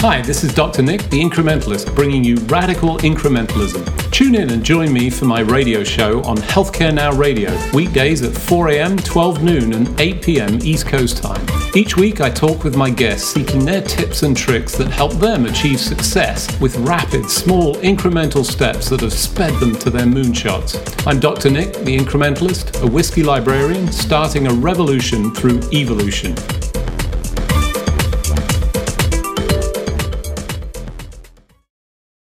Hi, this is Dr. Nick, the Incrementalist, bringing you radical incrementalism. Tune in and join me for my radio show on Healthcare Now Radio, weekdays at 4 a.m., 12 noon and 8 p.m. East Coast time. Each week I talk with my guests seeking their tips and tricks that help them achieve success with rapid, small, incremental steps that have sped them to their moonshots. I'm Dr. Nick, the Incrementalist, a whiskey librarian starting a revolution through evolution.